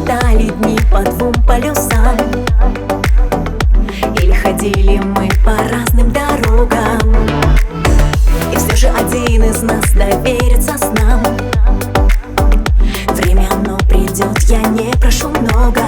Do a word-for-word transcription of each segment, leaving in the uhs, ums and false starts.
считали дни по двум полюсам, или ходили мы по разным дорогам. И все же один из нас доверится снам. Время оно придет, я не прошу много.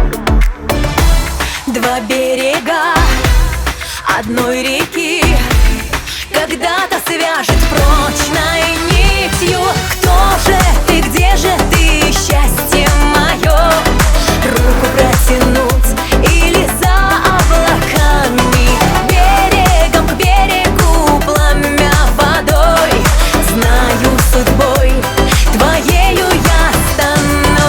Два берега одной реки когда-то свяжет прочной нитью. Кто же ты, где же ты, счастье мое? Руку протянуть или за облаками, берегом к берегу, пламя водой. Знаю, судьбой твоею я стану.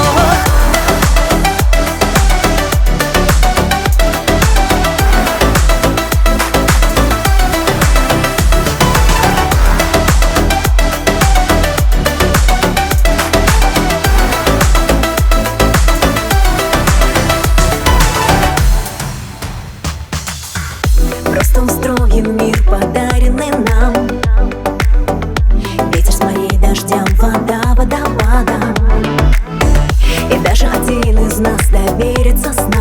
Просто устроен мир, подаренный нам. Ветер с морей, дождям, вода водопадом. И даже один из нас доверится снам.